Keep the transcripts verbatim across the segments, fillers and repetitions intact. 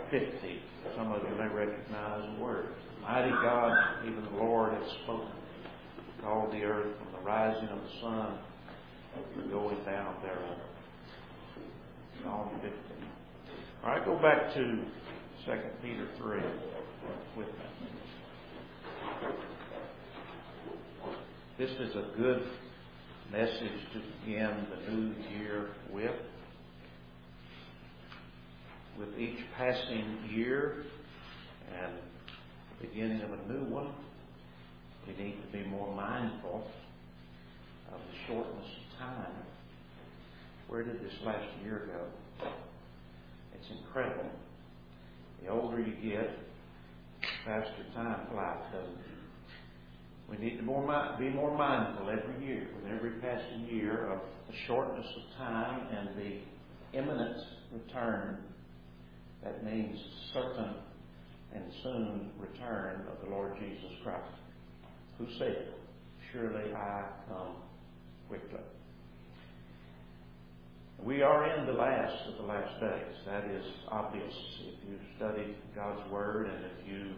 fifty. Some of you may recognize the word. Mighty God, even the Lord has spoken. Called the earth from the rising of the sun to the going down thereof. Psalm fifty. All right, go back to Second Peter three with me. This is a good message to begin the new year with. With each passing year and the beginning of a new one, we need to be more mindful of the shortness of time. Where did this last year go? It's incredible. The older you get, the faster time flies, doesn't it? We need to more, be more mindful every year, with every passing year, of the shortness of time and the imminent return. That means certain and soon return of the Lord Jesus Christ, who said, "Surely I come quickly." We are in the last of the last days. That is obvious if you study God's Word and if you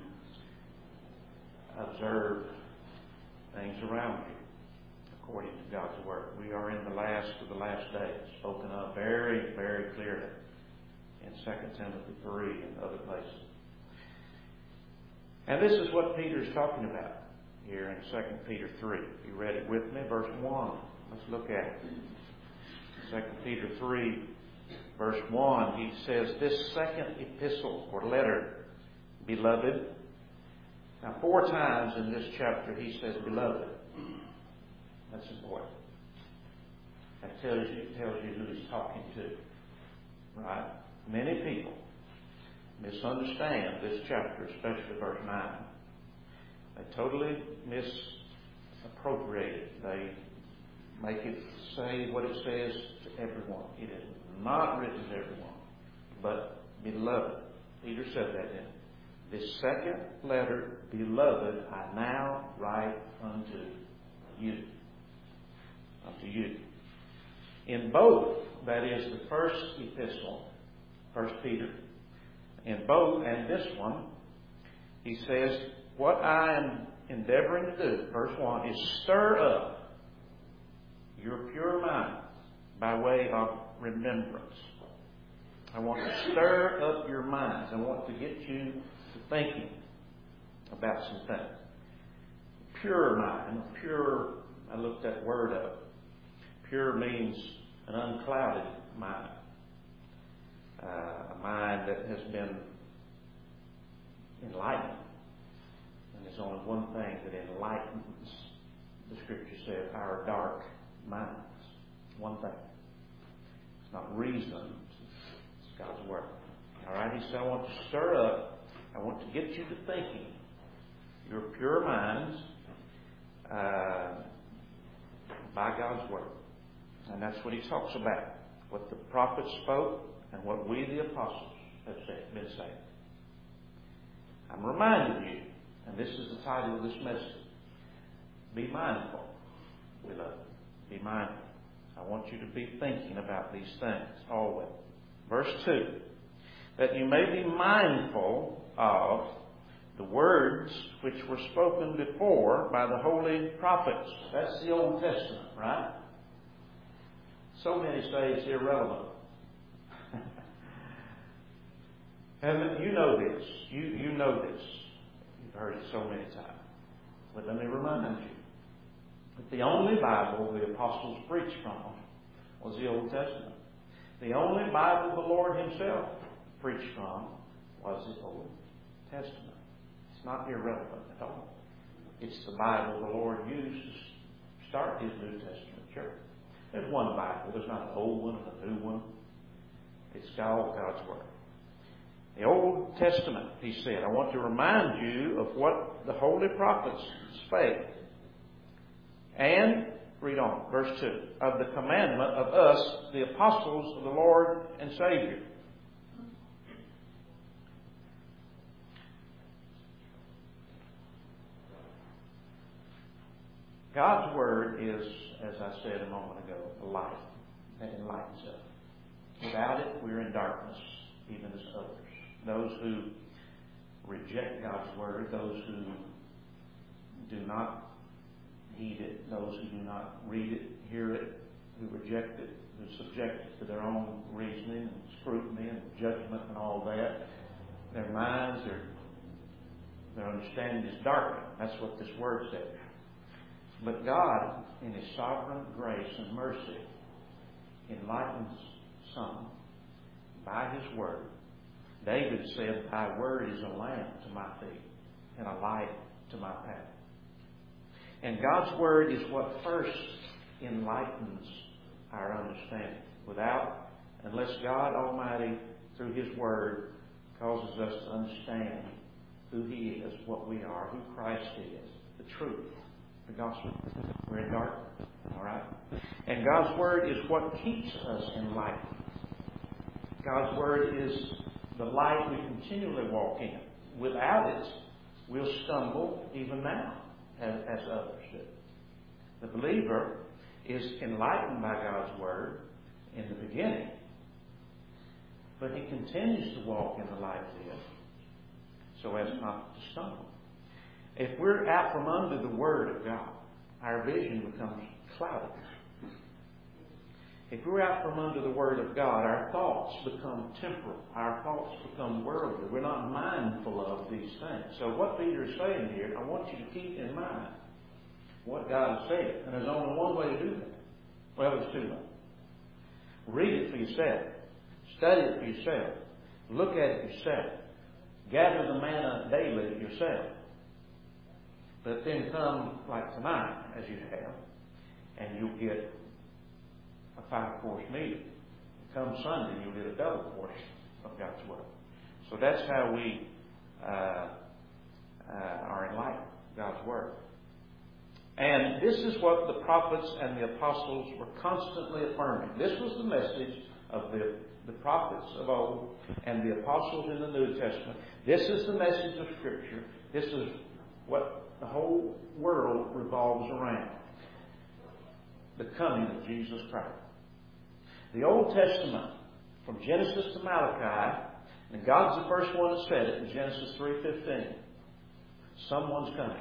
observe things around you according to God's Word. We are in the last of the last days, spoken of very, very clearly in Second Timothy three and other places. And this is what Peter is talking about here in Second Peter three. If you read it with me, verse one. Let's look at it. Second Peter three, verse one, he says, "This second epistle or letter, beloved." Now, four times in this chapter he says beloved. That's important. That tells you, tells you who he's talking to. Right? Many people misunderstand this chapter, especially verse nine. They totally misappropriate it. They make it say what it says to everyone. It is not written to everyone, but beloved. Peter said that in this second letter, beloved, I now write unto you. Unto you. In both, that is the first epistle, First Peter, in both and this one, he says, what I am endeavoring to do, verse one, is stir up your pure minds by way of remembrance. I want to stir up your minds. I want to get you to thinking about some things. Pure mind, pure, I looked that word up. Pure means an unclouded mind. Uh, a mind that has been enlightened. And there's only one thing that enlightens, the Scripture says, our dark minds. One thing. It's not reason. It's God's Word. All right? He said, I want to stir up. I want to get you to thinking. Your pure minds uh, by God's Word. And that's what he talks about. What the prophets spoke and what we, the apostles, have said, been saying. I'm reminding you, and this is the title of this message, be mindful, beloved. Be mindful. I want you to be thinking about these things always. Verse two, that you may be mindful of the words which were spoken before by the holy prophets. That's the Old Testament, right? So many say it's irrelevant. And you know this. You, you know this. You've heard it so many times. But let me remind you that the only Bible the apostles preached from was the Old Testament. The only Bible the Lord himself preached from was the Old Testament. It's not irrelevant at all. It's the Bible the Lord used to start his New Testament church. There's one Bible. There's not an old one and a new one. It's all God's Word. The Old Testament, he said, I want to remind you of what the holy prophets spake. And, read on, verse two, of the commandment of us, the apostles of the Lord and Savior. God's Word is, as I said a moment ago, a light that enlightens us. Without it, we're in darkness, even as others. those who reject God's Word, those who do not heed it, those who do not read it, hear it, who reject it, who subject it to their own reasoning and scrutiny and judgment and all that. Their minds, their, their understanding is darkened. That's what this Word says. But God, in His sovereign grace and mercy, enlightens some by His Word. David said, Thy Word is a lamp to my feet and a light to my path. And God's Word is what first enlightens our understanding. Without, unless God Almighty, through His Word, causes us to understand who He is, what we are, who Christ is, the truth, the gospel. We're in darkness. All right? And God's Word is what keeps us enlightened. God's Word is the light we continually walk in. Without it, we'll stumble even now, as, as others do. The believer is enlightened by God's Word in the beginning, but he continues to walk in the light of it so as not to stumble. If we're out from under the Word of God, our vision becomes cloudy. If we're out from under the Word of God, our thoughts become temporal. Our thoughts become worldly. We're not mindful of these things. So what Peter is saying here, I want you to keep in mind what God has said. And there's only one way to do that. Well, there's two ways. Read it for yourself. Study it for yourself. Look at it yourself. Gather the manna daily yourself. But then come like tonight, as you have, and you'll get a five-course meal. Come Sunday, you'll get a double portion of God's Word. So that's how we uh, uh, are enlightened, God's Word. And this is what the prophets and the apostles were constantly affirming. This was the message of the, the prophets of old and the apostles in the New Testament. This is the message of Scripture. This is what the whole world revolves around. The coming of Jesus Christ. The Old Testament, from Genesis to Malachi, and God's the first one that said it in Genesis three fifteen. Someone's coming.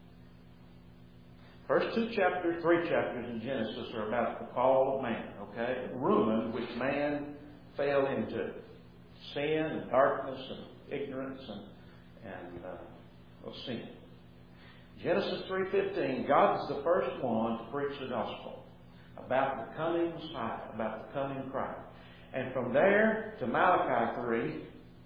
First two chapters, three chapters in Genesis are about the fall of man, okay? Ruin which man fell into. Sin and darkness and ignorance and, and uh, well, sin. Genesis three fifteen, God is the first one to preach the gospel about the coming Messiah, about the coming Christ. And from there to Malachi three,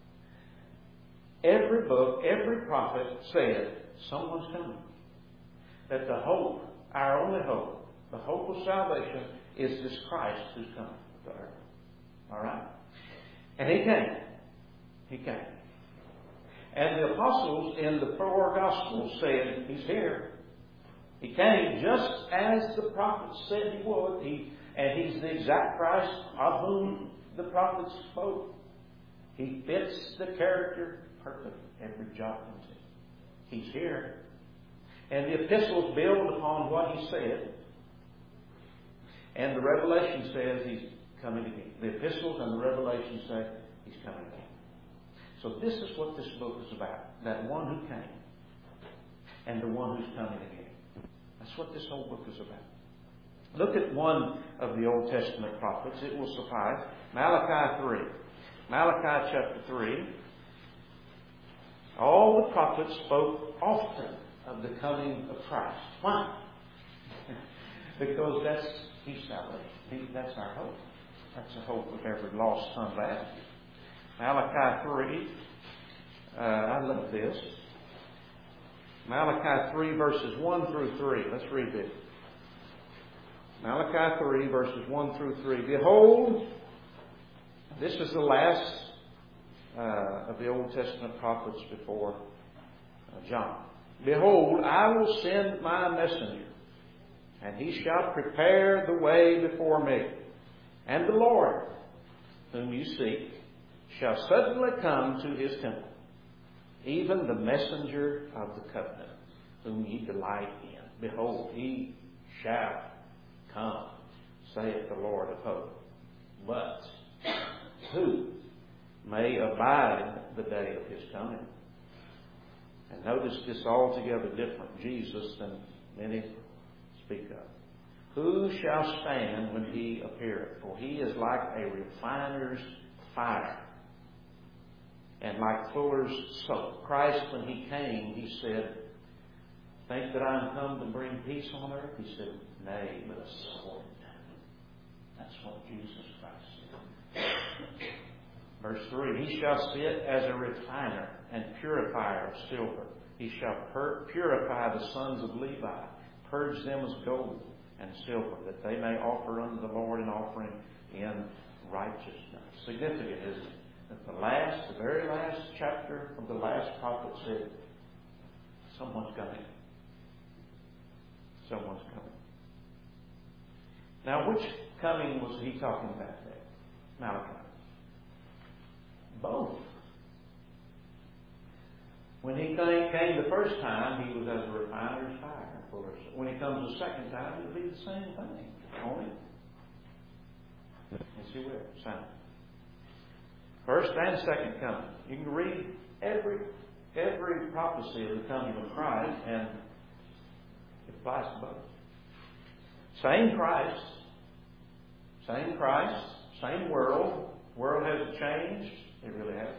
every book, every prophet said, someone's coming. That the hope, our only hope, the hope of salvation is this Christ who's coming to earth. All right? And He came. He came. And the apostles in the four Gospels said, He's here. He came just as the prophets said He would. He, and He's the exact Christ of whom the prophets spoke. He fits the character perfect, every jot and tittle. He's here. And the epistles build upon what He said. And the Revelation says He's coming again. The epistles and the Revelation say He's coming again. So this is what this book is about. That one who came and the one who's coming again. That's what this whole book is about. Look at one of the Old Testament prophets. It will suffice. Malachi three. Malachi chapter three. All the prophets spoke often of the coming of Christ. Why? Because that's His salvation. He, that's our hope. That's the hope of every lost son of Adam. Malachi three. Uh, I love this. Malachi three verses one through three. Let's read this. Malachi three verses one through three. Behold, this is the last uh, of the Old Testament prophets before uh, John. Behold, I will send my messenger, and he shall prepare the way before me. And the Lord, whom you seek, shall suddenly come to His temple, even the messenger of the covenant, whom ye delight in. Behold, He shall come, saith the Lord of hosts. But who may abide the day of his coming. And notice this altogether different Jesus than many speak of. Who shall stand when he appeareth? For he is like a refiner's fire, and like fuller's soap. Christ, when he came, he said, think that I am come to bring peace on earth? He said, nay, but a sword. That's what Jesus Christ said. Verse three, he shall sit as a refiner and purifier of silver. He shall pur- purify the sons of Levi, purge them as gold and silver, that they may offer unto the Lord an offering in righteousness. Significant, isn't it? That the last, the very last chapter of the last prophet said, someone's coming. Someone's coming. Now, which coming was he talking about there? Malachi. Both. When he came the first time, he was as a refiner's fire. When he comes the second time, it'll be the same thing. Only, yes, he will. Same. First and second coming. You can read every every prophecy of the coming of Christ, and it applies to both. Same Christ, same Christ, same world. World hasn't changed. It really hasn't.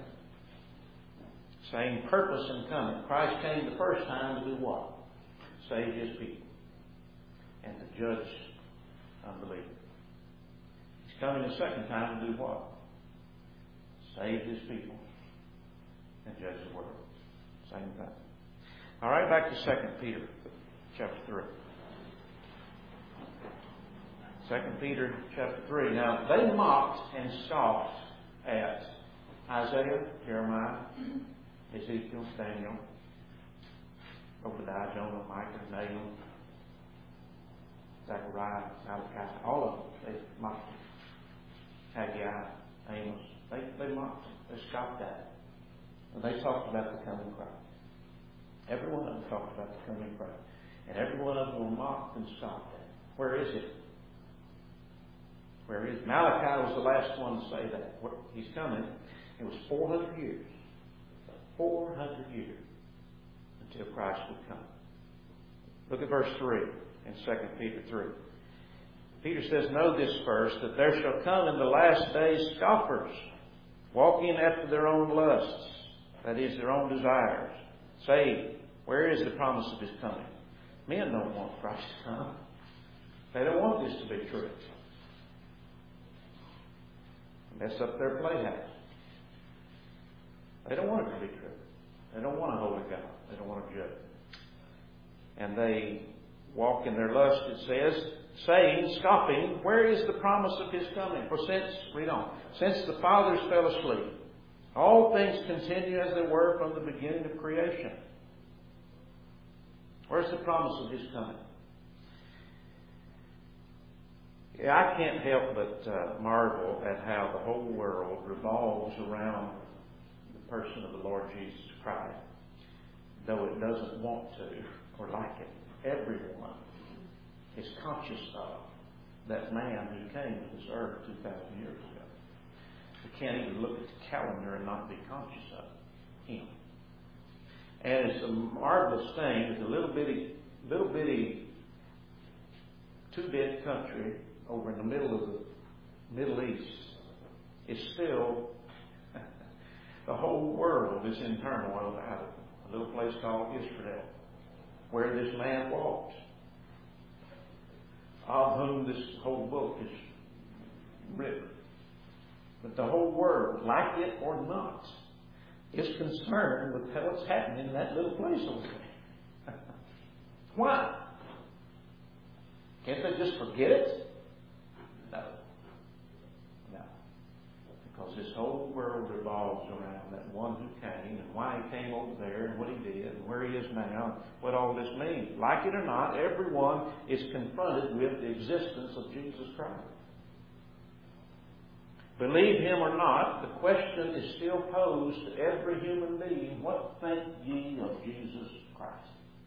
Same purpose in coming. Christ came the first time to do what? Save his people and to judge unbelief. He's coming the second time to do what? Save his people and judge the world. Same thing. All right, back to Second Peter chapter three. Second Peter chapter three. Now, they mocked and scoffed at Isaiah, Jeremiah, Ezekiel, Daniel, Obadiah, Jonah, Micah, Nahum, Zechariah, Malachi, all of them. They mocked them. Haggai, Amos. They, they mocked them. They scoffed at it. And they talked about the coming Christ. Every one of them talked about the coming Christ. And every one of them were mocked and scoffed at. Where is it? Where is it? Malachi was the last one to say that. He's coming. It was four hundred years. four hundred years until Christ would come. Look at verse three in Second Peter three. Peter says, know this first, that there shall come in the last days scoffers, walking after their own lusts, that is, their own desires, saying, where is the promise of his coming? Men don't want Christ to come. They don't want this to be true. Mess up their playhouse. They don't want it to be true. They don't want a holy God. They don't want a judge. And they walk in their lust, it says, saying, scoffing, where is the promise of his coming? For since, read on, since the fathers fell asleep, all things continue as they were from the beginning of creation. Where's the promise of his coming? Yeah, I can't help but uh, marvel at how the whole world revolves around the person of the Lord Jesus Christ, though it doesn't want to or like it. Everyone is conscious of that man who came to this earth two thousand years ago. We can't even look at the calendar and not be conscious of him. And it's a marvelous thing that the little bitty, little bitty two-bit country over in the middle of the Middle East is still, the whole world is in turmoil about it. A little place called Israel, where this man walked, of whom this whole book is written. But the whole world, like it or not, is concerned with what's happening in that little place over there. Why? Can't they just forget it? No. No. Because this whole world revolves around that one who came and why he came over there and what he did and where he is now and what all this means. Like it or not, everyone is confronted with the existence of Jesus Christ. Believe him or not, the question is still posed to every human being, what think ye of Jesus Christ?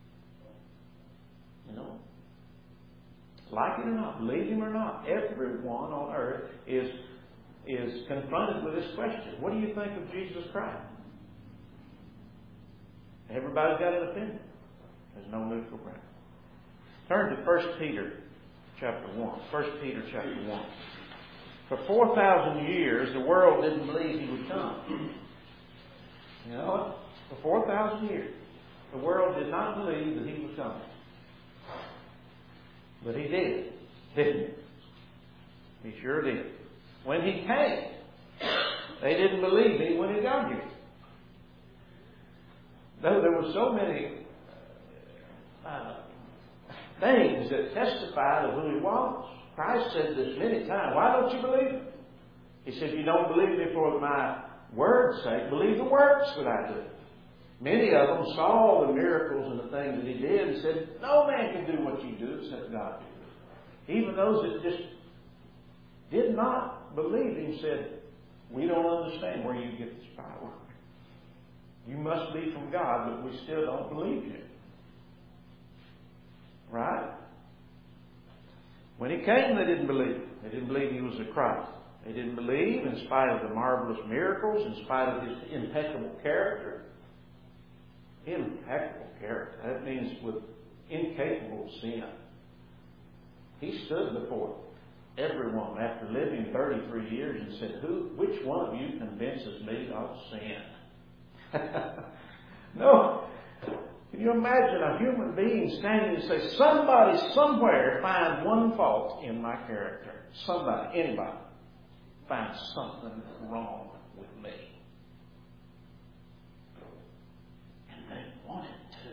You know? Like it or not, believe him or not, everyone on earth is, is is confronted with this question. What do you think of Jesus Christ? Everybody's got an opinion. There's no neutral ground. Turn to First Peter chapter one. First Peter chapter one. For four thousand years, the world didn't believe he would come. You know what? For four thousand years, the world did not believe that he was coming. But he did, didn't he? He sure did. When he came, they didn't believe me when he got here. Though there were so many uh, things that testified of who he was. Christ said this many times. Why don't you believe him? He said, you don't believe me for my word's sake. Believe the works that I do. Many of them saw the miracles and the things that he did and said, no man can do what you do except God do. Even those that just did not believe him said, we don't understand where you get this power. You must be from God, but we still don't believe you. Right? When he came, they didn't believe. They didn't believe he was the Christ. They didn't believe in spite of the marvelous miracles, in spite of his impeccable character. Impeccable character. That means with incapable sin. He stood before everyone after living thirty-three years and said, "Who? Which one of you convinces me of sin?" No. Can you imagine a human being standing and say, somebody somewhere find one fault in my character. Somebody, anybody, find something wrong with me. And they wanted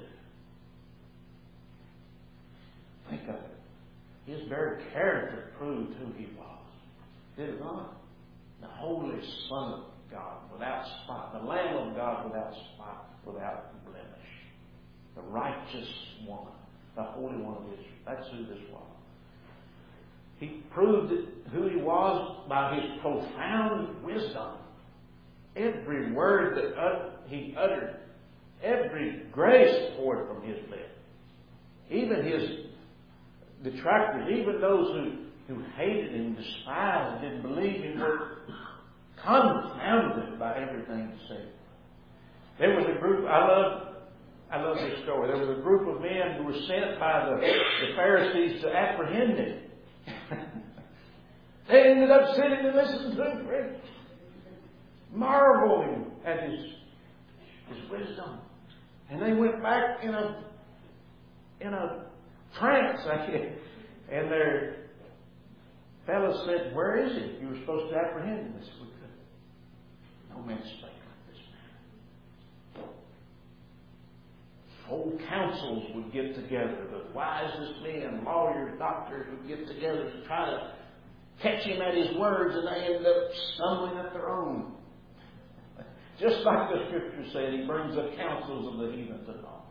to. Think of it. His very character proved who he was. Did it not? The Holy Son of God without spot. The Lamb of God without spot, without blemish. The righteous one, the Holy One of Israel. That's who this was. He proved who he was by his profound wisdom. Every word that he uttered, every grace poured from his lips. Even his detractors, even those who, who hated him, despised, didn't believe him, were confounded by everything he said. There was a group, I love I love this story. There was a group of men who were sent by the, the Pharisees to apprehend him. They ended up sitting and listening to him preach, marveling at his, his wisdom. And they went back in a in a trance, I guess. And their fellows said, "Where is he? You were supposed to apprehend him." They said, "We couldn't. No man spake." Whole councils would get together. The wisest men, lawyers, doctors would get together to try to catch him at his words, and they ended up stumbling at their own. Just like the Scripture said, he brings the counsels of the heathen to naught.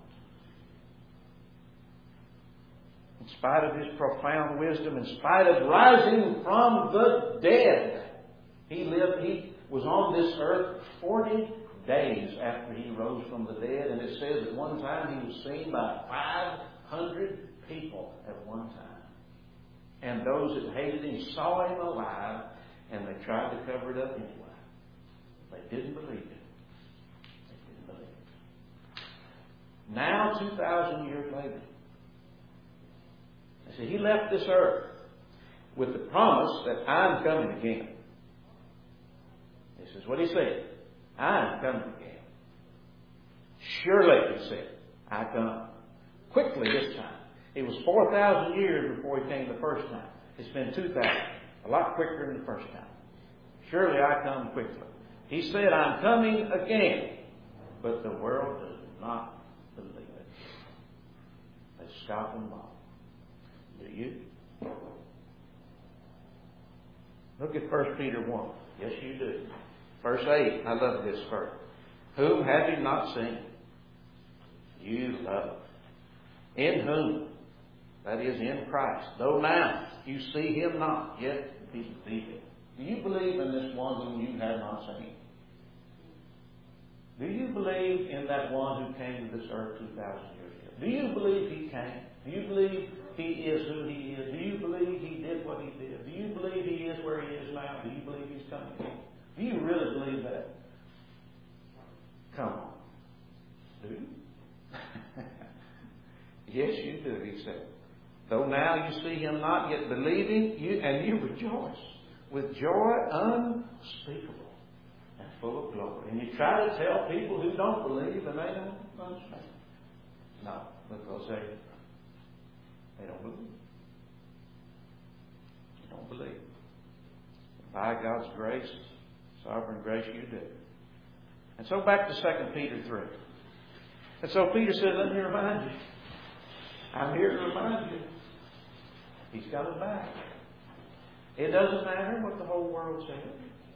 In spite of his profound wisdom, in spite of rising from the dead, he lived, he was on this earth forty days after he rose from the dead, and it says at one time he was seen by five hundred people at one time. And those that hated him saw him alive, and they tried to cover it up anyway. They didn't believe it. They didn't believe it. Now, two thousand years later, I see, he left this earth with the promise that I'm coming again. This is what he said. I am coming again. Surely, he said, I come. Quickly this time. It was four thousand years before he came the first time. It's been two thousand. A lot quicker than the first time. Surely I come quickly. He said, I'm coming again. But the world does not believe it. They scoff and mock. Do you? Look at First Peter one. Yes, you do. Verse eight, I love this verse. Whom have you not seen? You love. In whom? That is, in Christ. Though now you see him not, yet be believing. Do you believe in this one whom you have not seen? Do you believe in that one who came to this earth two thousand years ago? Do you believe he came? Do you believe he is who he is? Do you believe he did what he did? Do you believe he is where he is now? Do you believe he's coming again? Do you really believe that? Come on. Do you? Yes, you do, he said. Though now you see him not, yet believing, you and you rejoice with joy unspeakable and full of glory. And you try to tell people who don't believe and they don't understand. No, because they, they don't believe. They don't believe. By God's grace, sovereign grace, you do. And so back to Second Peter three. And so Peter said, let me remind you. I'm here to remind you. He's coming back. It doesn't matter what the whole world says.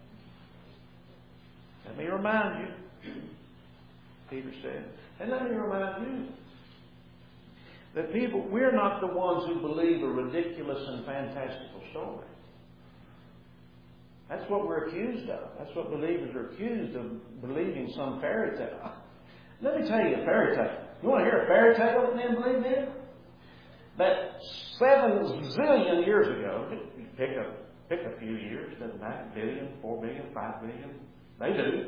Let me remind you, Peter said. And let me remind you that people, we're not the ones who believe a ridiculous and fantastical story. That's what we're accused of. That's what believers are accused of, believing some fairy tale. Let me tell you a fairy tale. You want to hear a fairy tale that men believe in? That seven zillion years ago, pick a, pick a few years, doesn't matter, billion, four billion, five billion, they do.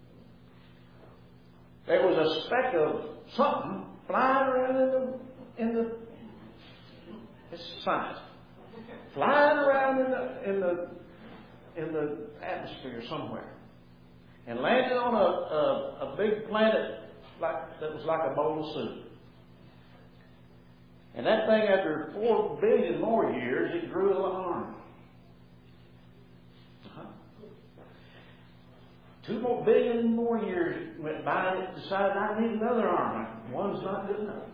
There was a speck of something flying around in the, in the, it's science, flying around in the, in the, in the atmosphere somewhere, and landed on a, a, a big planet like that was like a bowl of soup. And that thing, after four billion more years, it grew an arm. Uh-huh. Two more billion more years went by, and it decided I need another arm. One's not good enough.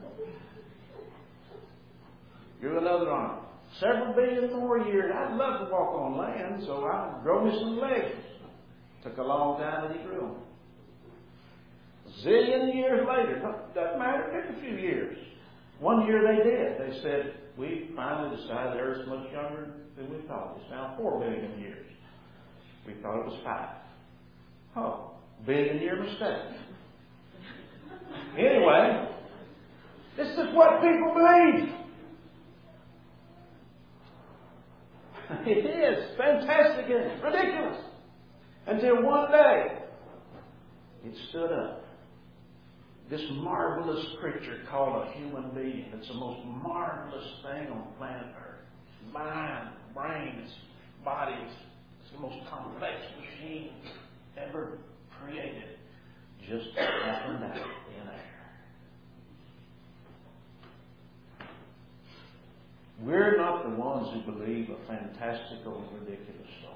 Grew another arm. Several billion more years. I'd love to walk on land, so I grow me some legs. Took a long time, and he grew them. A zillion years later, doesn't matter, pick a few years. One year they did. They said, we finally decided the Earth's much younger than we thought. It's now four billion years. We thought it was five. Oh, billion year mistake. Anyway, this is what people believe. It is fantastic and ridiculous. Until one day, it stood up. This marvelous creature called a human being. It's the most marvelous thing on planet Earth. Its mind, brain, its body. It's the most complex machine ever created. Just happened out in air. We're not the ones who believe a fantastical and ridiculous story.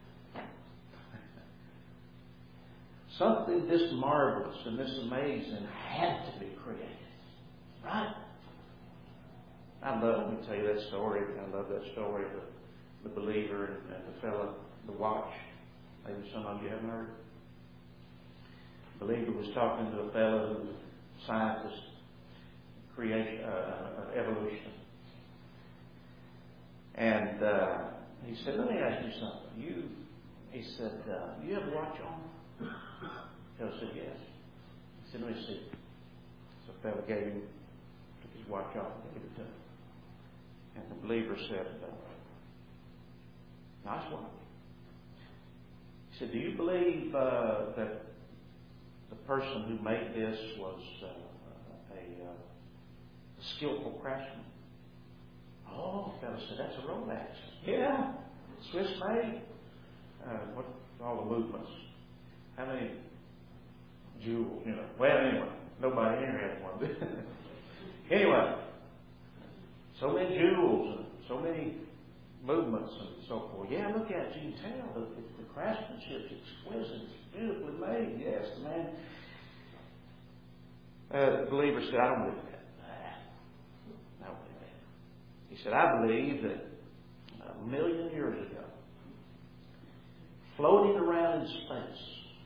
Something this marvelous and this amazing had to be created. Right? I love, let me tell you that story. I love that story of the, the believer and, and the fellow, the watch. Maybe some of you haven't heard. The believer was talking to a fellow who was a scientist, creation, uh, evolution. And uh, he said, let me ask you something. You, he said, uh, you have a watch on? The fellow said, yes. He said, let me see. So the fellow gave him, took his watch off and gave it to him. And the believer said, uh, nice watch. He said, do you believe uh, that the person who made this was uh, a, uh, a skillful craftsman? Oh, the fellow said, that's a Rolex. Yeah, Swiss made. Uh, what all the movements? How many jewels? You know. Well, anyway, nobody in here has one. Anyway, so many jewels and so many movements and so forth. Yeah, look at it. You can tell the, the craftsmanship is exquisite. It's beautifully made. Yes, the man. Uh, the believer said, I don't believe that. I don't believe that. He said, I believe that a million years ago, floating around in space,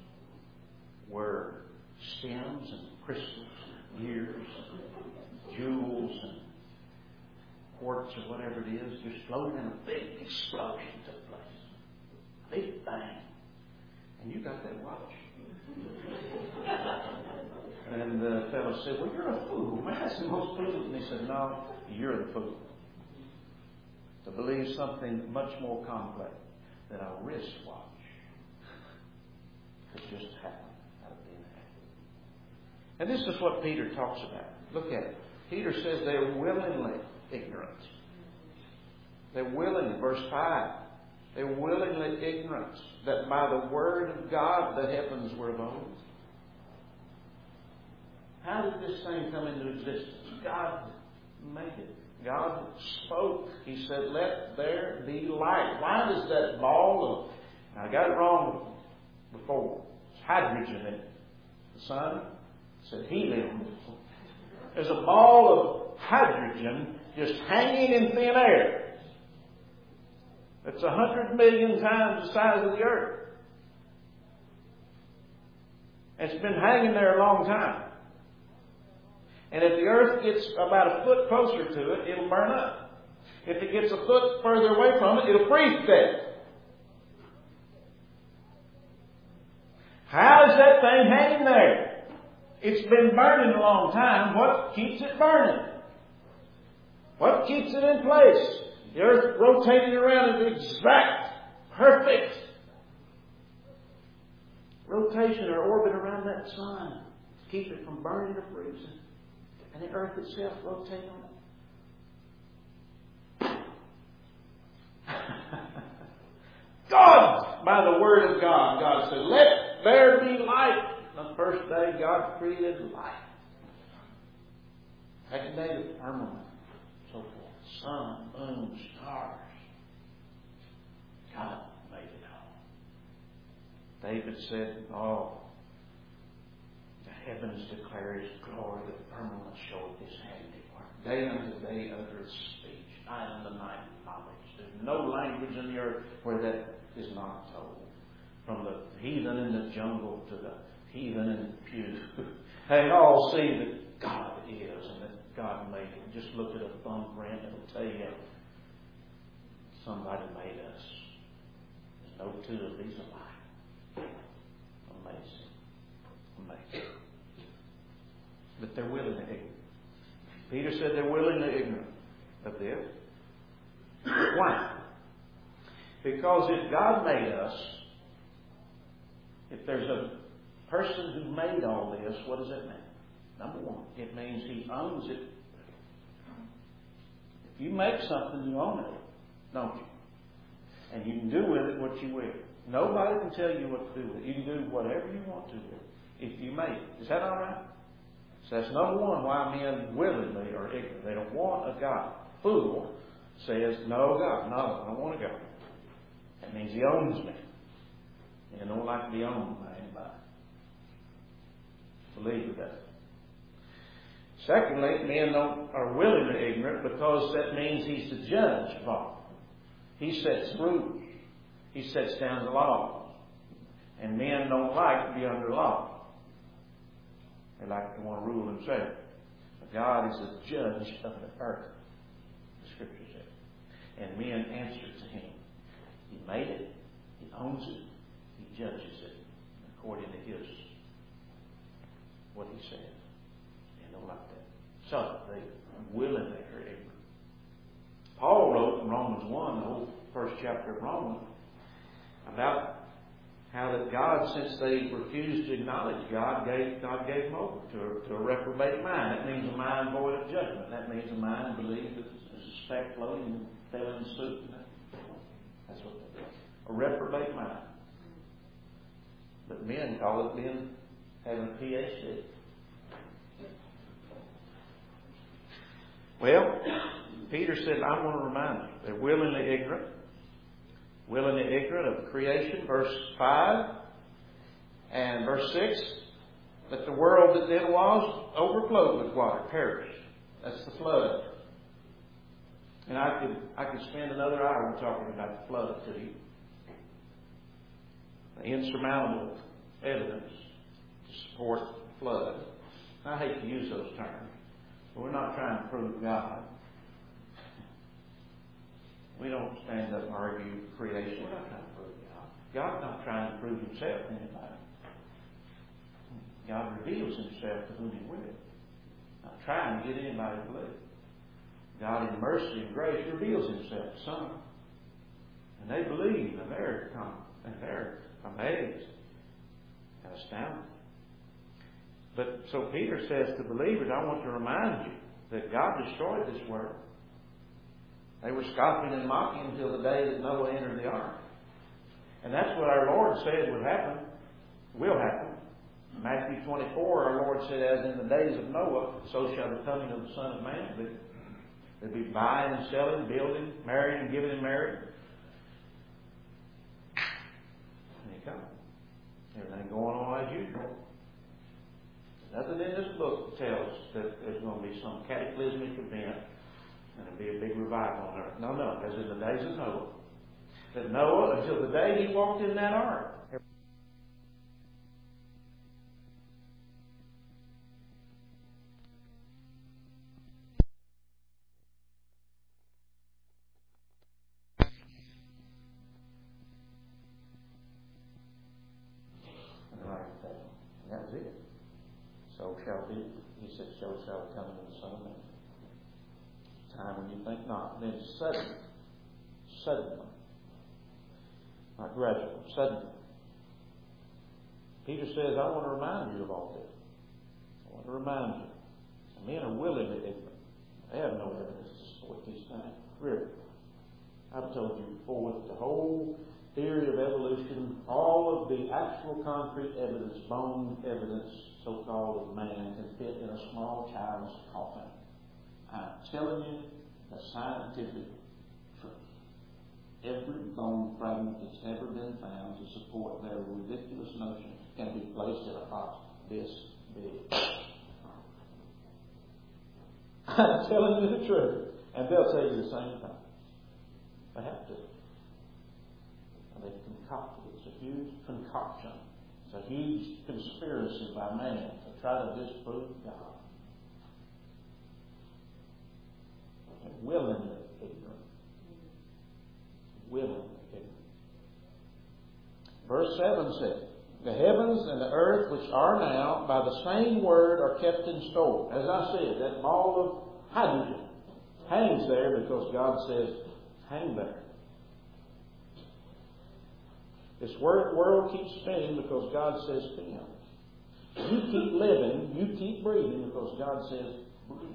were stems and crystals and gears and jewels and quartz or whatever it is, just floating, and a big explosion took place. A big bang. And you got that watch. And the fellow said, well, you're a fool, man. That's the most foolish. And he said, no, you're the fool. To believe something much more complex than a wristwatch. just happened out of being happy. And this is what Peter talks about. Look at it. Peter says they're willingly ignorant. They're willingly, verse five, they're willingly ignorant that by the word of God the heavens were of old. How did this thing come into existence? God made it. God spoke. He said, let there be light. Why does that ball of... Now, I got it wrong before. It's hydrogen in it. The sun said helium. There's a ball of hydrogen just hanging in thin air. It's a hundred million times the size of the earth. It's been hanging there a long time. And if the earth gets about a foot closer to it, it'll burn up. If it gets a foot further away from it, it'll freeze to death. How is that thing hanging there? It's been burning a long time. What keeps it burning? What keeps it in place? The earth rotating around at the exact, perfect rotation or orbit around that sun to keep it from burning or freezing. And the earth itself rotating on it. God, by the word of God, God said, let there be light. The first day God created light. Second day the firmament, so forth. Sun, moon, stars. God made it all. David said, oh, the heavens declare His glory, the firmament showeth His handiwork. Day unto day uttereth speech. Night unto night knowledge. There's no language in the earth where that is not told. From the heathen in the jungle to the heathen in the pew. They all see that God is and that God made it. Just look at a thumbprint and it'll tell you somebody made us. There's no two of these alike. Amazing. Amazing. But they're willingly ignorant. Peter said they're willingly ignorant of this. Why? Because if God made us, if there's a person who made all this, what does that mean? Number one, it means He owns it. If you make something, you own it, don't you? And you can do with it what you will. Nobody can tell you what to do with it. You can do whatever you want to with it if you make it. Is that all right? So that's number one why men willingly are ignorant. They don't want a God. Fool says, no God, no, I don't want a God. That means He owns me. And I don't like to be owned by anybody. Believe that. Secondly, men don't, are willingly ignorant because that means He's the judge of all. He sets rules. He sets down the laws. And men don't like to be under law. They like to want to rule themselves. But God is the judge of the earth, the Scripture says. And men answer to Him. He made it. He owns it. He judges it according to His, what He said. They don't like that. So they willingly are ignorant. Paul wrote in Romans one, the whole first chapter of Romans, about how that God, since they refused to acknowledge God, gave God gave them over to a, to a reprobate mind. That means a mind void of judgment. That means a mind believed that there's a speck floating and fell in soup. That's what that is. A reprobate mind. But men call it being having a P H D. Well, Peter said, I want to remind you, they're willingly ignorant. Willingly ignorant of creation, verse five. And verse six, that the world that then was overflowed with water, perished. That's the flood. And I could I could spend another hour talking about the flood to you. The insurmountable evidence to support the flood. I hate to use those terms. But we're not trying to prove God. We don't stand up and argue creation. We're not trying to prove God. God's not trying to prove Himself to anybody. God reveals Himself to whom He will. Not trying to get anybody to believe. God in mercy and grace reveals Himself to some. And they believe and they're, and they're amazed. and astounding. But so Peter says to believers, I want to remind you that God destroyed this world. They were scoffing and mocking until the day that Noah entered the ark. And that's what our Lord said would happen, will happen. In Matthew twenty-four, our Lord said, as in the days of Noah, so shall the coming of the Son of Man be. There'll be buying and selling, building, marrying and giving in marriage. And you come. Everything going on as usual. Nothing in this book tells that there's going to be some cataclysmic event and there'll be a big revival on earth. No, no. As in the days of Noah. That Noah, until the day he walked in that ark. That was it. So shall be, he said, so shall come in the Son of Man. Time when you think not. And then suddenly, suddenly, not gradually, suddenly. Peter says, I want to remind you of all this. I want to remind you. And men are willingly ignorant. They have no evidence to support these things. Really. I've told you before that the whole theory of evolution, all of the actual concrete evidence, bone evidence, so-called, of man can fit in a small child's coffin. I'm telling you the scientific truth. Every bone fragment that's ever been found to support their ridiculous notion can be placed in a box this big. I'm telling you the truth. And they'll tell you the same thing. They have to. And they've concocted it. It's a huge concoction. It's a huge conspiracy by man to try to disprove God. And willingly ignorant. Willingly ignorant. Verse seven says, the heavens and the earth which are now by the same word are kept in store. As I said, that ball of hydrogen hangs there because God says, hang there. This world keeps spinning because God says spin. You keep living, you keep breathing because God says breathe.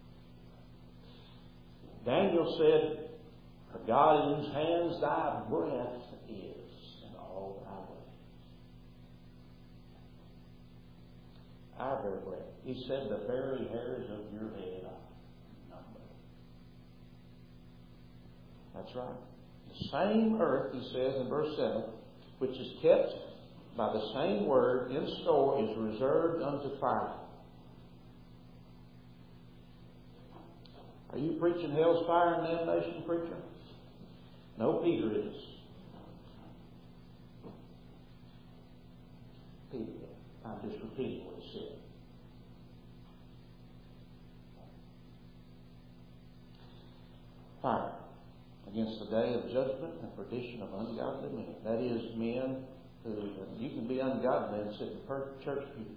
Daniel said, for God in whose hands thy breath is and all thy ways. Our very breath. He said the very hairs of your head are numbered. That's right. The same earth, he says in verse seven, which is kept by the same word in store, is reserved unto fire. Are you preaching hell's fire and damnation, preacher? No, Peter is. Peter, I'm just repeating what he said. Fire against the day of judgment and perdition of ungodly men. That is, men who, you can be ungodly and sit in church pew.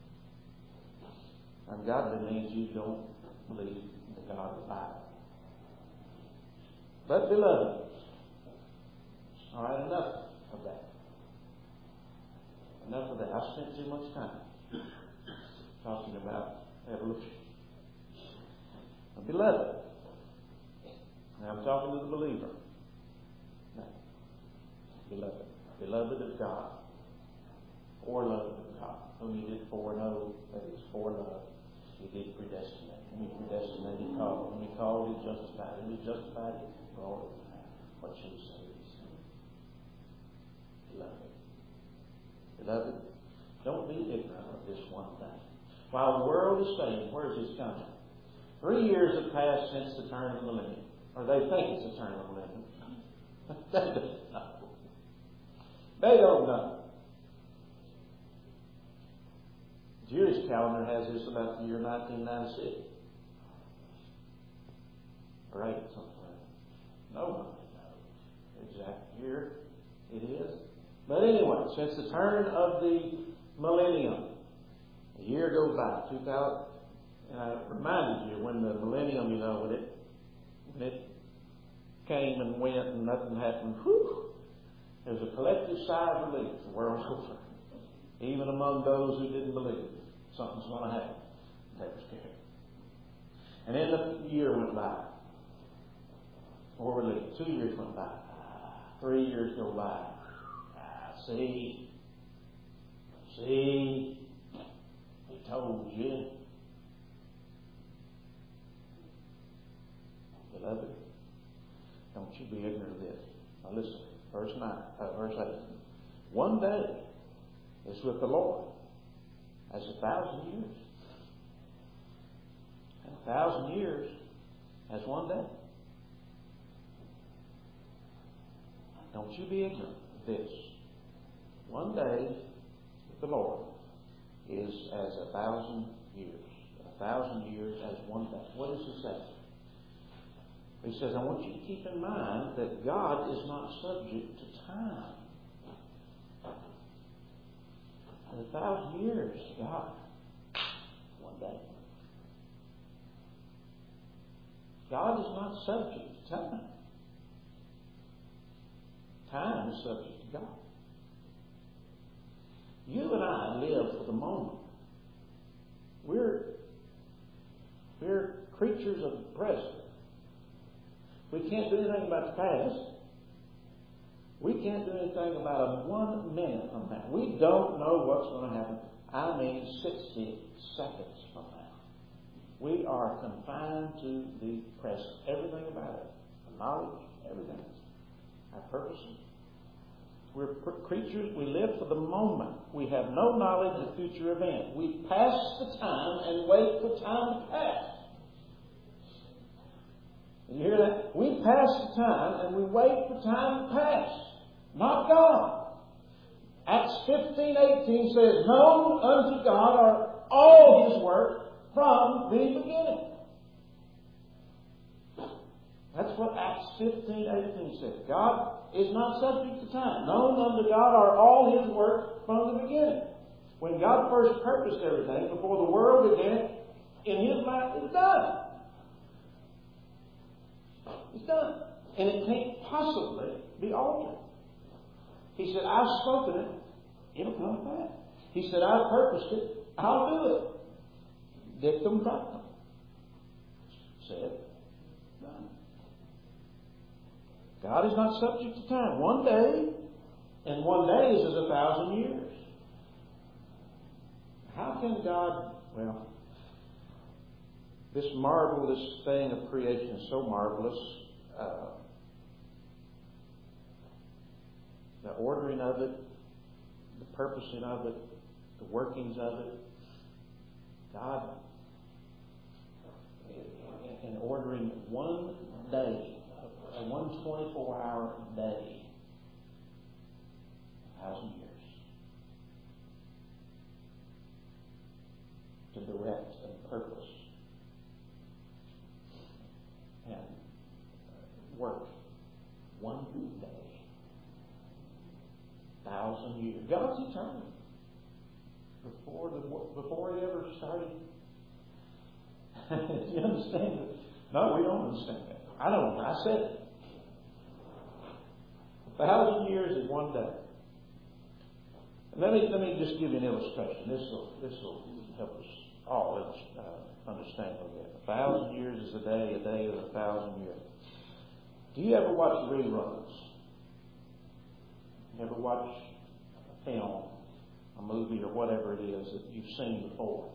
Ungodly means you don't believe in the God of the Bible. But beloved, all right, enough of that. Enough of that. I spent too much time talking about evolution. But beloved, now I'm talking to the believer. Now, beloved. Beloved of God. Foreloved of God. Whom you did foreknow, that is foreknow. He did predestinate. Whom he predestinated, he called. Whom he called, he justified. Whom he justified, he glorified. What should we say? Beloved. Beloved, don't be ignorant of this one thing. While the world is saying, where is this coming? Three years have passed since the turn of the millennium. Or they think it's a turn of the millennium. They don't know. They don't know. The Jewish calendar has this about the year nineteen ninety-six. Or eight, something like that. No one knows the exact year it is. But anyway, since the turn of the millennium, a year goes by, two thousand, and I reminded you when the millennium, you know, when it when it came and went and nothing happened, whew, there was a collective sigh of relief the world over. Even among those who didn't believe, something's going to happen. They were scared. And then the year went by. Or really, two years went by. Three years go by. Ah, see, see, he told you. Beloved, don't you be ignorant of this. Now listen, verse nine, uh, verse eight. One day is with the Lord as a thousand years. And a thousand years as one day. Don't you be ignorant of this. One day with the Lord is as a thousand years. A thousand years as one day. What does he say? He says, I want you to keep in mind that God is not subject to time. And a thousand years to God, one day. God is not subject to time. Time is subject to God. You and I live for the moment. We're, we're creatures of the present. We can't do anything about the past. We can't do anything about a one minute from now. We don't know what's going to happen. I mean sixty seconds from now. We are confined to the present. Everything about it. Our knowledge, everything. Our purposes. We're creatures, we live for the moment. We have no knowledge of future events. We pass the time and wait for time to pass. You hear that? We pass the time and we wait for time to pass. Not God. Acts fifteen eighteen says, known unto God are all His works from the beginning. That's what Acts fifteen eighteen says. God is not subject to time. Known unto God are all His works from the beginning. When God first purposed everything, before the world began, in His mind, it's done. It's done. And it can't possibly be altered. He said, I've spoken it. It'll come to pass. He said, I've purposed it. I'll do it. Dictum factum. Said, done. God is not subject to time. One day, and one day is as a thousand years. How can God, well, this marvelous thing of creation is so marvelous. Uh, the ordering of it, the purposing of it, the workings of it. God, in ordering one day, a one twenty-four hour day, a thousand years, to direct and purpose and work one day, thousand years. God's eternal. Before the before He ever started. Do you understand it? No, we don't understand that. I don't. I said it. A thousand years is one day. Let me let me just give you an illustration. This will this will help us all uh, understand a little bit. A thousand years is a day. A day is a thousand years. Do you ever watch reruns? You ever watch a film, a movie, or whatever it is that you've seen before?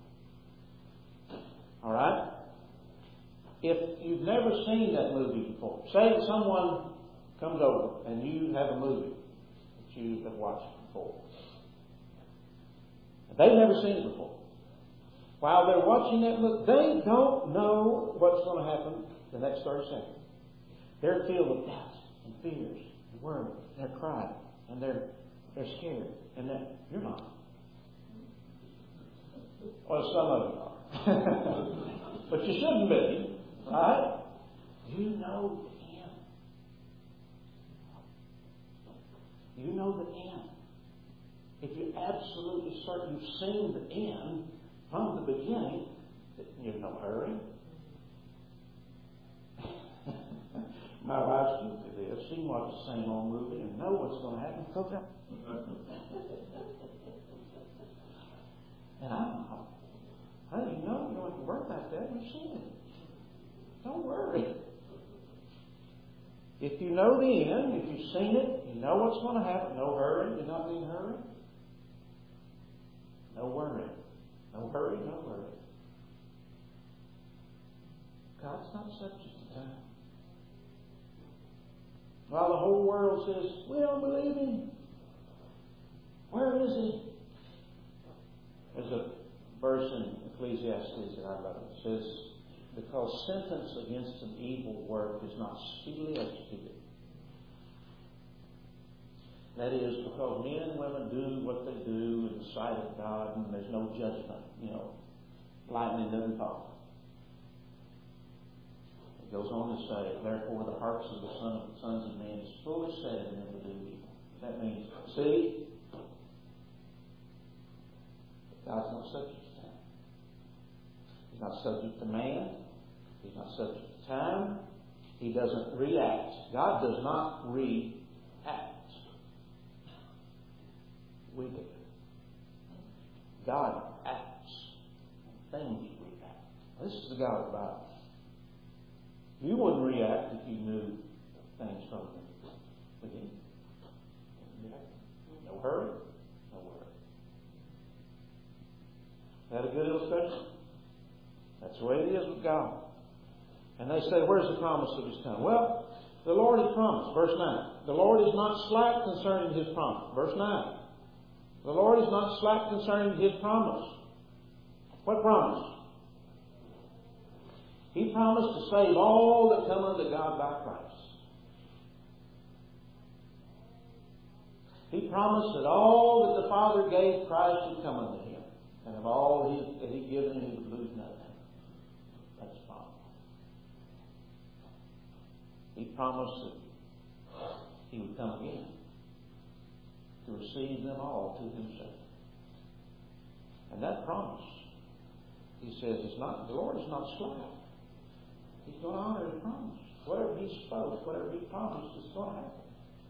All right? If you've never seen that movie before, say that someone comes over and you have a movie that you have watched before. They've never seen it before. While they're watching that movie, they don't know what's going to happen the next thirty seconds. They're filled with doubts and fears and worry. And they're crying and they're they're scared. And they're, you're not. Well, some of you are. But you shouldn't be, right? You know the end. You know the end. If you're absolutely certain you've seen the end from the beginning, you're in no hurry. My wife's guilty of this. She can watch the same old movie and know what's going to happen. And I'm, honey, you know, you don't have to worry about that. You've seen it. Don't worry. If you know the end, if you've seen it, you know what's going to happen. No hurry. You're not in a hurry. No worry. No hurry, no worry. God's not subject to time. While the whole world says, we don't believe Him. Where is He? There's a verse in Ecclesiastes that I love. It says, because sentence against an evil work is not speedily executed. That is, because men and women do what they do in the sight of God, and there's no judgment. You know, lightning doesn't fall. It goes on to say, therefore the hearts of the son, sons of men is fully set in them to do evil. That means, see, God's not subject to time. He's not subject to man. He's not subject to time. He doesn't react. God does not react. We do. God acts. Things react. This is the God of the Bible. You wouldn't react if you knew things from the beginning. No hurry, no worry. Is that a good illustration? That's the way it is with God. And they say, where's the promise of His coming? Well, the Lord has promised. Verse nine. The Lord is not slack concerning His promise. Verse nine. The Lord is not slack concerning His promise. What promise? He promised to save all that come unto God by Christ. He promised that all that the Father gave Christ would come unto Him. And of all he, that He'd given Him, He would lose nothing. That's the promise. He promised that He would come again to receive them all to Himself. And that promise, He says, is not, the Lord is not slack. He's going to honor His promise. Whatever He spoke, whatever He promised, is going to happen.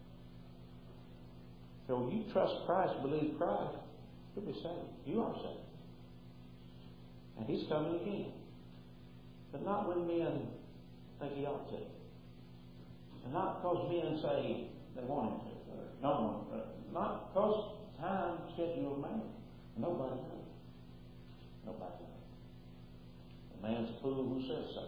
So when you trust Christ, believe Christ, you'll be saved. You are saved. And He's coming again. But not when men think He ought to. And not because men say they want Him to. No, no. Not because time scheduled man. Nobody knows. Nobody knows. The man's a fool who says so.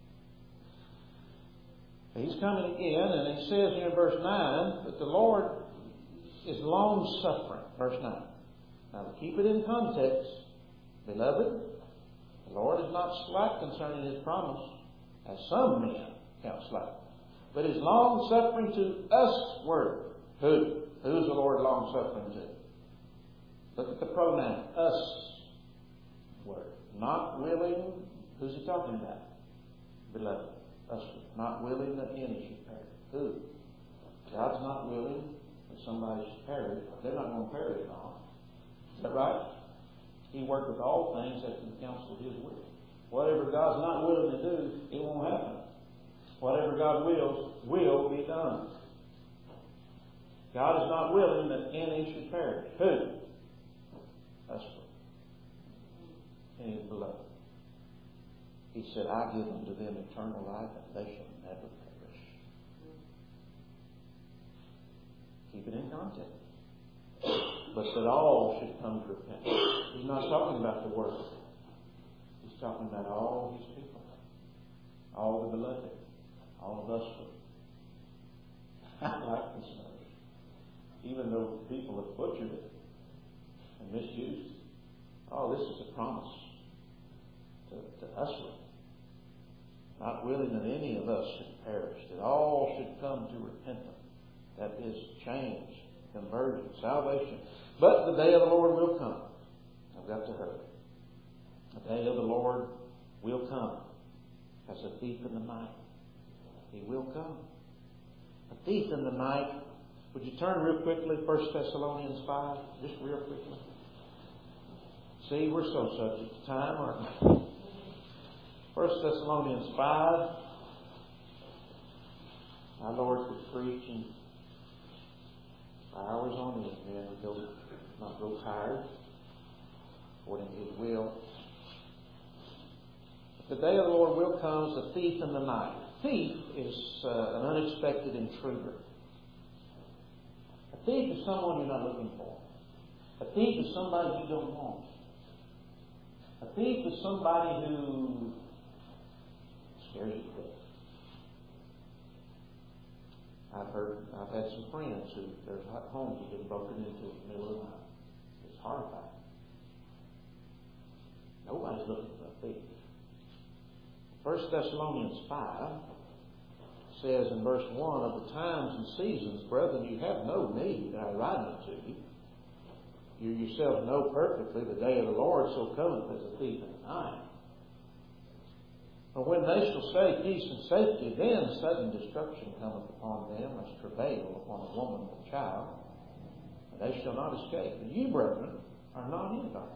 He's coming again, and He says here in verse nine that the Lord is long-suffering. Verse nine. Now, to keep it in context, beloved, the Lord is not slack concerning His promise, as some men count slack, but is long-suffering to us word. Who? Who is the Lord long-suffering to? Look at the pronoun, us word. Not willing, who's He talking about? Beloved, us word. Not willing that any should perish. Who? God's not willing that somebody should perish. They're not going to perish long. Is that right? He worked with all things after the counsel of His will. Whatever God's not willing to do, it won't happen. Whatever God wills, will be done. God is not willing that any should perish. Who? Us. And His beloved. He said, I give unto them eternal life, and they shall never perish. Keep it in context. But that all should come to repentance. He's not talking about the world. He's talking about all His people. All the beloved. All of us. I like this verse. Even though people have butchered it and misused it. Oh, this is a promise to, to us. Not willing that any of us should perish, that all should come to repentance. That is change, conversion, salvation. But the day of the Lord will come. I've got to hurry. The day of the Lord will come as a thief in the night. He will come. A thief in the night. Would you turn real quickly, First Thessalonians five, just real quickly. See, we're so subject to time, aren't we? First Thessalonians five. Our Lord could preach and hours on end, man. We go, not grow tired. according to His will. The day of the Lord will come as a thief in the night. Thief is uh, an unexpected intruder. A thief is someone you're not looking for. A thief is somebody you don't want. A thief is somebody who scares you to death. I've heard, I've had some friends who their homes have been broken into in the middle of the night. It's horrifying. Nobody's looking for a thief. First Thessalonians five says in verse one, of the times and seasons, brethren, you have no need that I write unto you. You yourselves know perfectly the day of the Lord so cometh as a thief in the night. For when they shall say peace and safety, then sudden destruction cometh upon them as travail upon a woman with a child, and they shall not escape. And you, brethren, are not in darkness,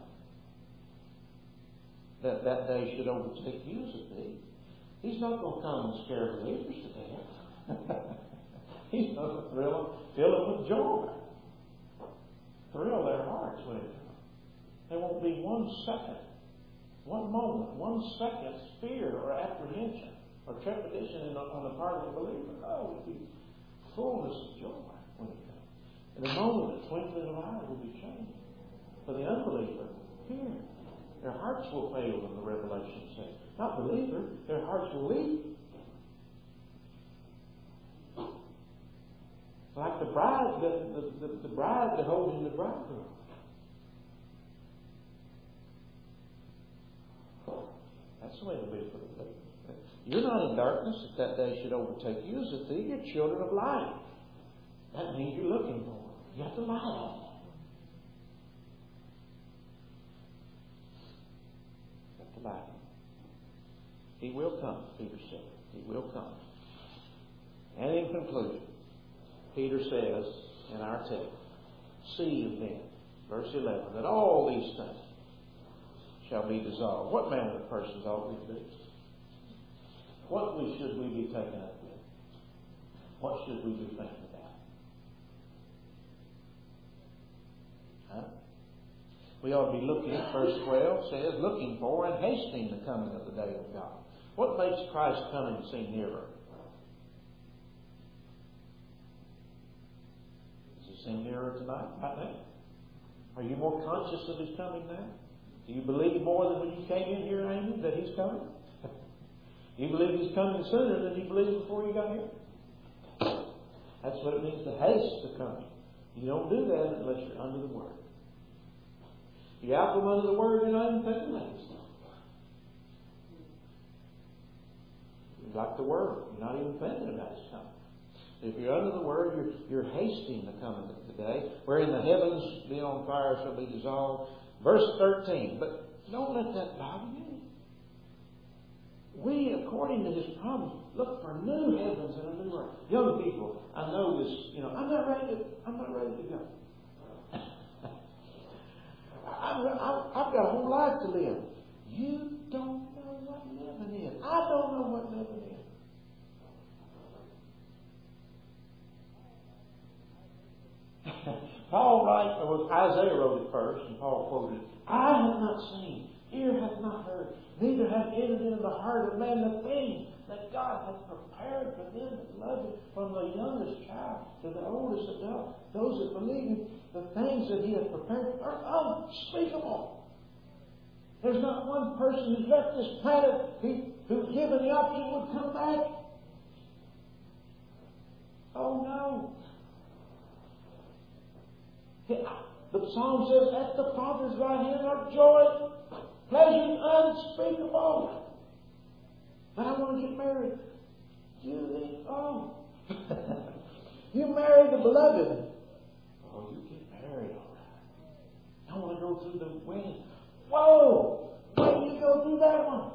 that that day should overtake you as a thief. He's not going to come and scare believers to death. He's going to thrill them, fill them with joy. Thrill their hearts with it. There won't be one second, one moment, one second's fear or apprehension or trepidation on the part of the believer. Oh, it will be fullness of joy when it comes. In a moment, the twinkling of an eye will be changed. For the unbeliever, fear. Their hearts will fail when the revelation says. Not believer, their hearts will leap. Like the bride, the, the, the, the bride beholding the bridegroom. That's the way to be for the believer. You're not in darkness if that day should overtake you as a thief. You're children of light. That means you're looking for it. You have to light on it. You have to light on it. He will come, Peter said. He will come. And in conclusion, Peter says in our text, see then, verse eleven, that all these things shall be dissolved. What manner of persons ought we to be? What we should we be taken up with? What should we be thinking about? Huh? We ought to be looking, verse twelve says, looking for and hastening the coming of the day of God. What makes Christ's coming seem nearer? Does he seem nearer tonight, right now? Are you more conscious of His coming now? Do you believe more than when you came in here, Amy, that He's coming? Do you believe He's coming sooner than you believed before you got here? That's what it means to haste the coming. You don't do that unless you're under the Word. If you're out from under the Word, you're not even thinking like this. You like the Word. You're not even thinking about His coming. If you're under the Word, you're, you're hasting the coming of the day, wherein the heavens being on fire shall be dissolved. Verse thirteen, but don't let that bother you. We, according to His promise, look for new heavens and a new earth. Young people, I know this, you know, I'm not ready to, I'm not ready to go. I've, I've, I've got a whole life to live. You don't know what living is. I don't know what living is. Paul writes, or Isaiah wrote it first, and Paul quoted it. Eye hath not seen, ear hath not heard, neither hath entered into the heart of man the thing that God hath prepared for them that love Him, from the youngest child to the oldest adult. Those that believe Him, the things that He hath prepared are unspeakable. There's not one person who's left this planet who, who given the option, would come back. Oh no. The psalm says, at the Father's right hand are joy, pleasures unspeakable. But I want to get married. You think, oh. You marry the beloved. Oh, you get married, all right. I want to go through the wedding. Whoa! Why do you go through that one?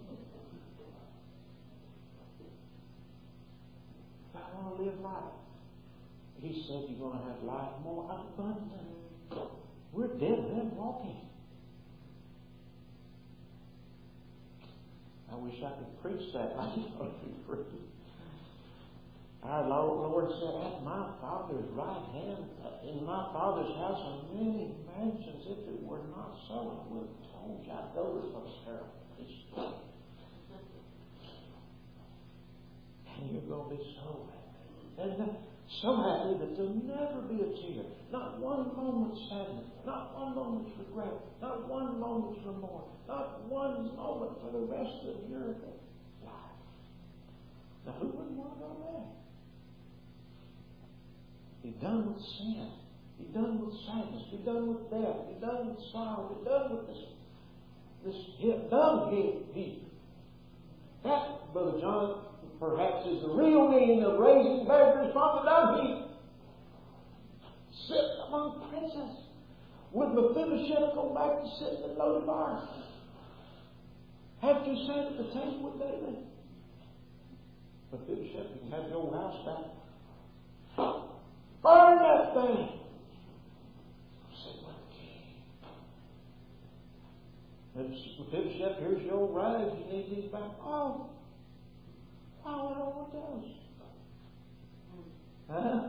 I want to live life. He said you're going to have life more abundant. We're dead men walking. I wish I could preach that. I just want to be free. Our Lord said, at my Father's right hand, in my Father's house are many mansions. If it were not so, I would have told you. I'd go to those terrible. And you're going to be so happy. And so happy that there'll never be a tear. Not one moment's sadness. Not one moment's regret. Not one moment's remorse. Not one moment for the rest of your life. Now, who wouldn't want to go there? Be done with sin. Be done with sadness. Be done with death. Be done with sorrow. Be done with this, this hip, dung heap. That, Brother John, perhaps is the real meaning of raising beggars from the dung heap. Sit among princes. Would Mephibosheth go back to sit in the Lodabar? After you sat at the table with David? Mephibosheth, you can have your old house back. Burn that thing! Sit with the king. Mephibosheth, here's your old rags. You need these back. Oh! Oh, I don't want those. Huh?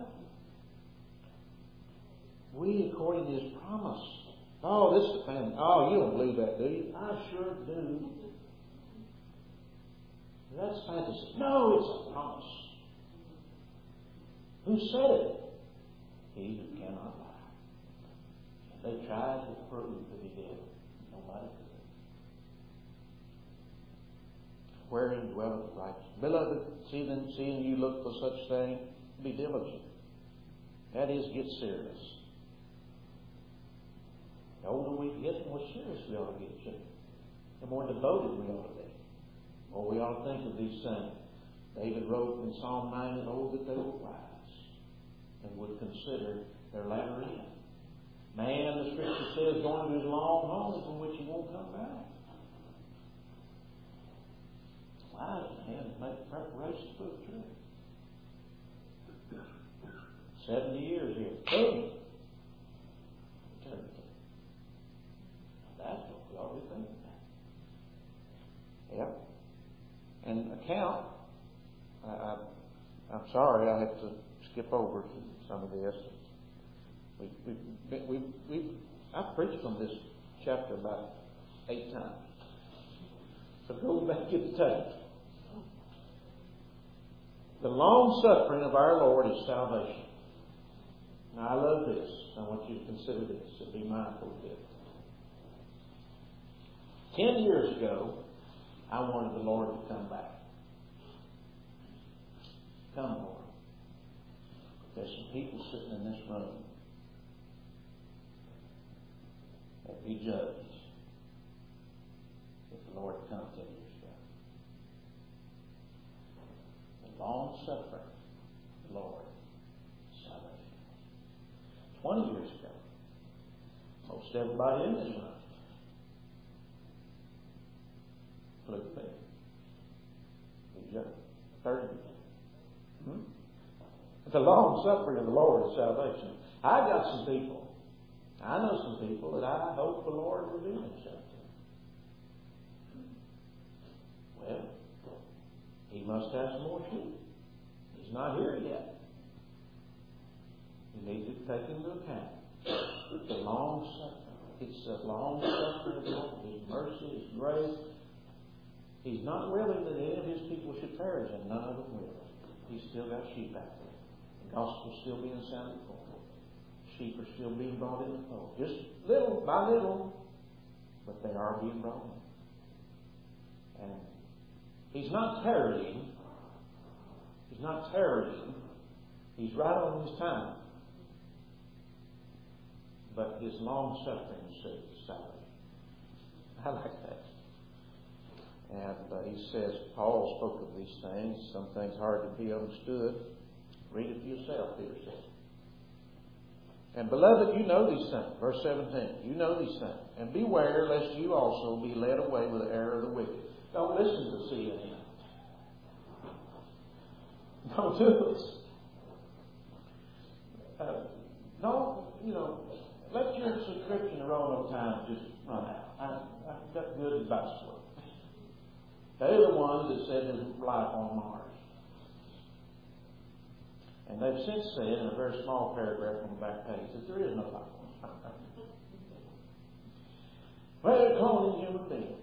We, according to His promise. Oh, this is the family. Oh, you don't believe that, do you? I sure do. That's fantasy. No, it's a promise. Who said it? He who cannot lie. They tried to prove that He did. Nobody could. Wherein dwelleth righteousness. Beloved, seeing, seeing you look for such thing, be diligent. That is, get serious. The older we get, the more serious we ought to get, shouldn't we? The more devoted we ought to be. Or we ought to think of these things. David wrote in Psalm ninety, oh, that they were wise and would consider their latter end. Man, the Scripture says, going to his long home from which he won't come back. Wise man make preparations for the trip. Seventy years here. Boom. Eternity. That's what we ought to be thinking about. Yep. And account, I, I, I'm sorry I have to skip over some of this. We, we, we, we, I've preached on this chapter about eight times. So go back and get the tape. The long suffering of our Lord is salvation. Now I love this. I want you to consider this and be mindful of it. Ten years ago, I wanted the Lord to come back. Come, Lord. There's some people sitting in this room that be judged if the Lord comes ten years ago. The long suffering of the Lord is salvation. Twenty years ago, most everybody in this room flew the pig. Be judged. Thirty years. Hmm? The long suffering of the Lord is salvation. I got some people. I know some people that I hope the Lord will reveal Himself to. Well, He must have some more sheep. He's not here yet. You need to take into account the long suffering. It's the long suffering of the Lord. His mercy, His grace. He's not willing that any of His people should perish, and none of them will. He's still got sheep out there. The gospel's still being sounded forth. Sheep are still being brought in the fold. Just little by little, but they are being brought in. And He's not tarrying. He's not tarrying. He's right on His time. But His long suffering is salvation. I like that. And uh, he says, Paul spoke of these things. Some things hard to be understood. Read it for yourself, Peter said. And beloved, you know these things. Verse seventeen. You know these things. And beware lest you also be led away with the error of the wicked. Don't listen to C N N. Don't do it. Uh, don't, you know, let your subscription to Roanoke Times just run out. I, I've got good advice for you. They're the ones that said there's life on Mars. And they've since said in a very small paragraph on the back page that there is no life. Well, they're cloning human beings.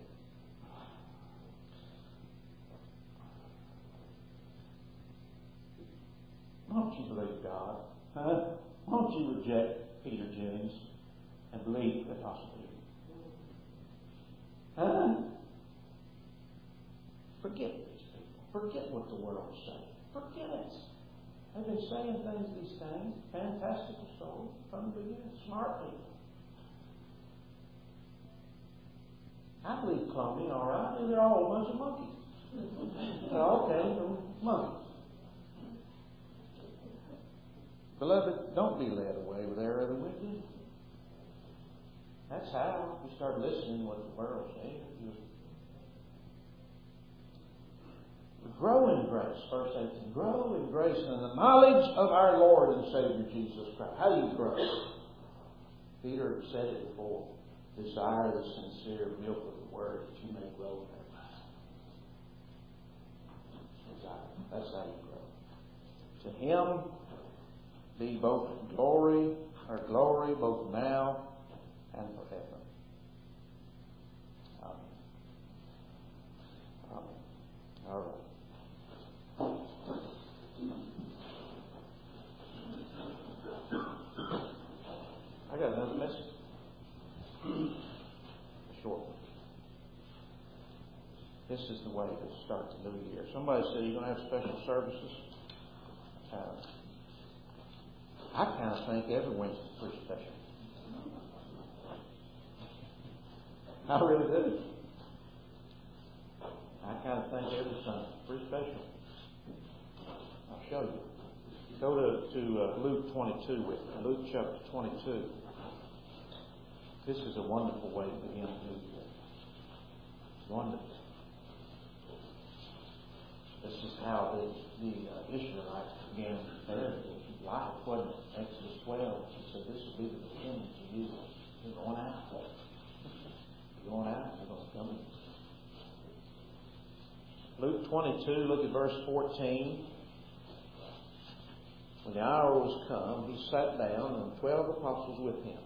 Won't you believe God? Huh? Won't you reject Peter Jennings and believe the gospel? Huh? Forget these people. Forget what the world is saying. Forget it. They've been saying things, these things, fantastical stories from the beginning. Smart people. I believe cloning, all right. They're all a bunch of monkeys. They all came from monkeys. Beloved, don't be led away with error of the wicked. That's how you start listening to what the world says. Grow in grace, verse eighteen. Grow in grace and in the knowledge of our Lord and Savior Jesus Christ. How do you grow? Peter said it before. Desire the sincere milk of the Word that you may grow thereby. Desire. That's how you grow. To Him be both glory, or glory, both now and forever. Amen. Amen. All right. I got another message. A short one. This is the way to start the new year. Somebody said you're going to have special services. Uh, I kind of think every Wednesday's pretty special. I really do. I kind of think every Sunday's pretty special. I'll show you. Go to, to uh, Luke twenty-two with me. Luke chapter twenty-two. This is a wonderful way to begin a new year. Wonderful. This is how the, the uh, Israelites began their life, wasn't it? Exodus twelve. He said, this will be the beginning to you. You're going out. You're going out. You're going to come in. Luke twenty-two, look at verse fourteen. When the hour was come, he sat down and the twelve apostles with him.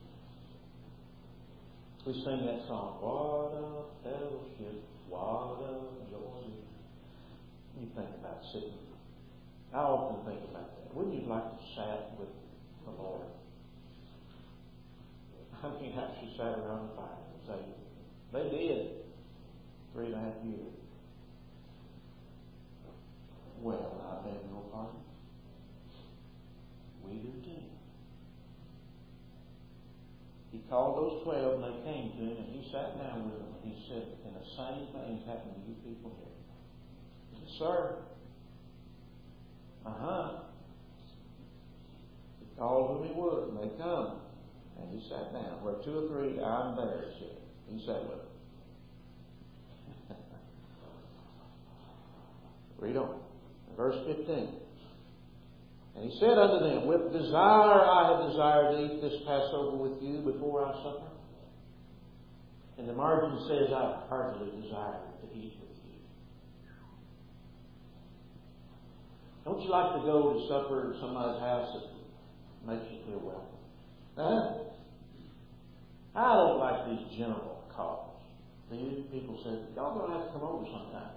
We sing that song, what a fellowship, what a joy. You think about sitting. I often think about that. Wouldn't you like to sat with the Lord? I mean, actually sat around the fire and say, they did three and a half years. Well, I beg no pardon. We do too. He called those twelve and they came to him and he sat down with them and he said, and the same thing's happened to you people here. He said, sir. Uh-huh. He called whom he would and they come. And he sat down. Where two or three, I'm there, he said. He sat with them. Read on. Verse fifteen. And he said unto them, with desire I have desired to eat this Passover with you before I suffer. And the margin says, I heartily desire to eat with you. Don't you like to go to supper at somebody's house that makes you feel welcome? Huh? I don't like these general calls. These people say, y'all going to have to come over sometime.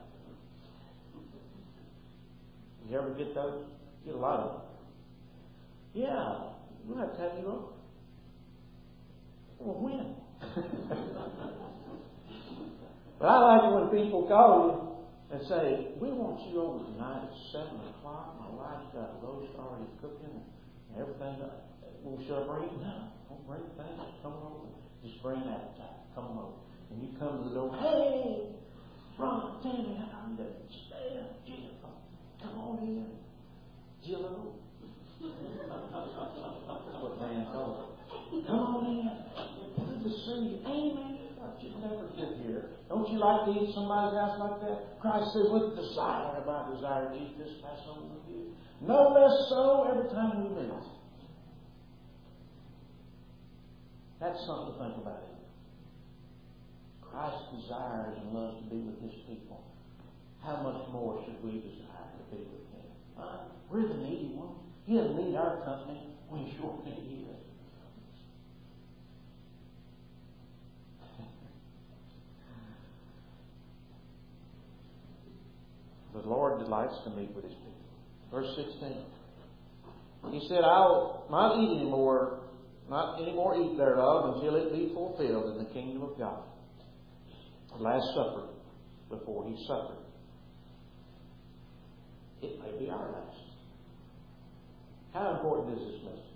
You ever get those? Get a lot of them. Yeah, we'll have to have you over. Well, when? But I like it when people call you and say, we want you over tonight at seven o'clock. My wife's got a roast already cooking and everything. Well, should I bring it? No, don't bring a thing. Come on over. Just bring an appetite. Come on over. And you come to the door. Hey, Ron, Tammy, how are you doing? Stay up, Jennifer. Come on in. Jillo. That's what man calls it. Come on in. Good to see you. Amen. I should never get here. Don't you like to eat somebody's house like that? Christ says, with desire have I desire to eat this Passover with you. No less so every time we meet. That's something to think about. Christ desires and loves to be with his people. How much more should we desire to be with him? Uh, we're the needy ones. He doesn't need our company. We sure need his. The Lord delights to meet with His people. Verse sixteen. He said, I'll not eat any more, not any more eat thereof until it be fulfilled in the kingdom of God. The Last Supper before He suffered. It may be our last. How important is this message?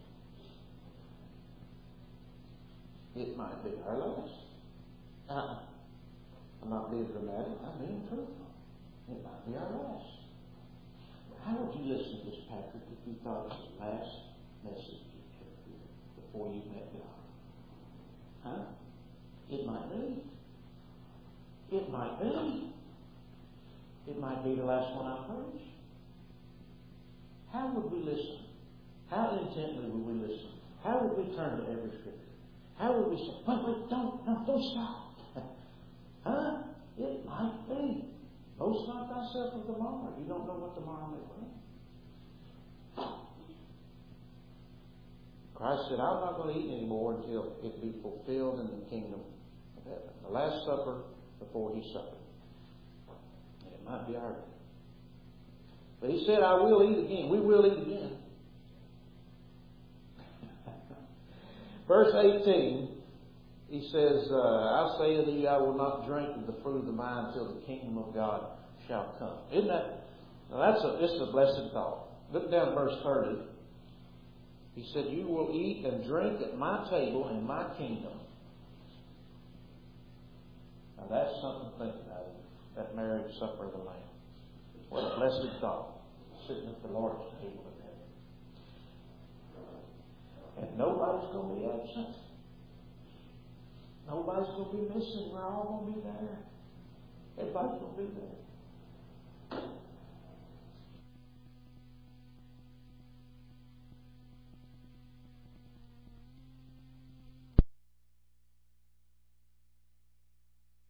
It might be our last. Uh-uh. I'm not being dramatic. I'm being truthful. It might be our last. How would you listen to this, Patrick, if you thought it was the last message you heard before you met God? Huh? It might be. It might be. It might be the last one I preach. How would we listen? How intently would we listen? How would we turn to every scripture? How would we say, wait, wait, don't, no, don't stop. Huh? It might be. Boast not thyself of tomorrow. You don't know what tomorrow may bring. Christ said, I'm not going to eat anymore until it be fulfilled in the kingdom of heaven. The Last Supper before He suffered. And it might be our day. But He said, I will eat again. We will eat again. Verse eighteen, He says, uh, I say unto you, I will not drink of the fruit of the vine until the kingdom of God shall come. Isn't that? Now that's a, this is a blessed thought. Look down at verse thirty. He said, you will eat and drink at my table in my kingdom. Now that's something to think about. That marriage supper of the Lamb. What a blessed thought. Sitting at the Lord's table in heaven. And nobody's going to be absent. Nobody's going to be missing. We're all going to be there. Everybody's going to be there.